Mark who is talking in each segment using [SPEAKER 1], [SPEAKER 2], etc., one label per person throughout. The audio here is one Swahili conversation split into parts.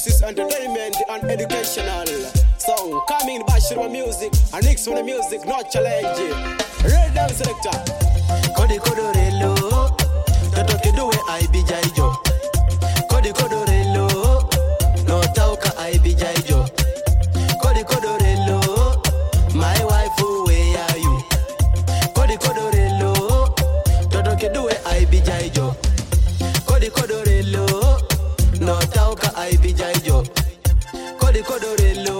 [SPEAKER 1] This is entertainment and educational. So, coming back to the music, and next for the music, not challenge. Red down selector.
[SPEAKER 2] Kodi kodorelo, toto kiduwe aibi jaijo. Kodi kodorelo, no tauka aibi jaijo. Kodi kodorelo, my wife, where are you? Kodi kodorelo, toto kiduwe aibi jaijo. Kodi kodorelo, no tauka aibi jaijo. Kodi kodorelo,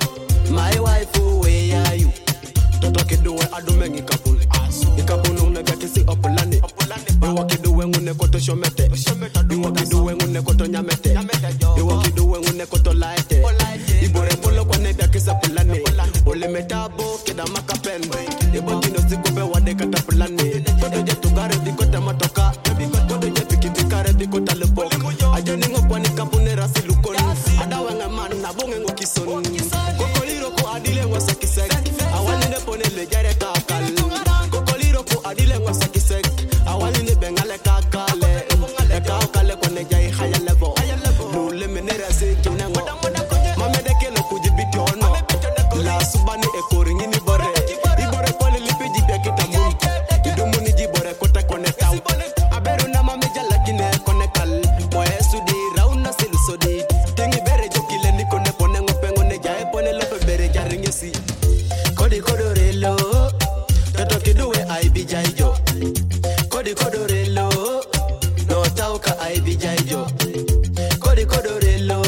[SPEAKER 2] my wife, where are you?
[SPEAKER 1] Toto kiduwe adumengi kapul. Ikapunu unegakisi opulani. Iwa kiduwe ngune koto shomete. Iwa kiduwe ngune koto nyamete. Iwa kiduwe ngune koto laete. Ibore polo kwa nebya kisa pulani. Ole metabo keda makapen. Ibo kino sikube wade kata pulani. Koto jetugare dikota matoka. Koto jepikitikare dikota lepok. Ajani ngopwa ni kapune rasi lukon. Adawa nga man na bonge ngo kison. Koko liro ko adile ngo sakisek. Awani ne pone le jare kakal. Koko liro ko adile ngo sakisek. Awani ne bengale kakale. E kakale ko ne jai haya levo. Lule menera se kinengo. Mame de kelo kujibiti ono. La subani e koringi ni bore. Ibore pole lipi jibe kitamu. Idumu ni jibore kote kone tau. Aberu na mame jala kine kone kal. Moe sudi rauna silu sodi. Tingi bere jokile ni kone pone ngopengo ne jae pone lope bere jaringe si.
[SPEAKER 2] Kodi kodorelo, toto kiduwe aibi jaijo. Kodi kodorelo, no tauka aibi jaijo. Kodi kodorelo,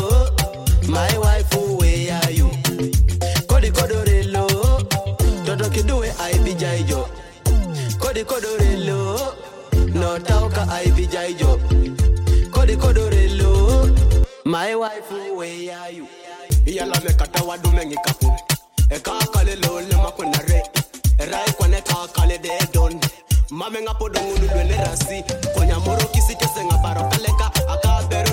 [SPEAKER 2] my wife, where are you? Kodi kodorelo, toto kiduwe aibi jaijo. Kodi kodorelo, no tauka aibi jaijo. Kodi kodorelo, my wife, where are you?
[SPEAKER 1] Iyala mekata wadumengi kapu. Eka kale lo le makona re. Rai kwane ka kale de don. Mame ngapo dongu nulwe ne rasi. Konya moro kisi kese nga baro kaleka. Aka beru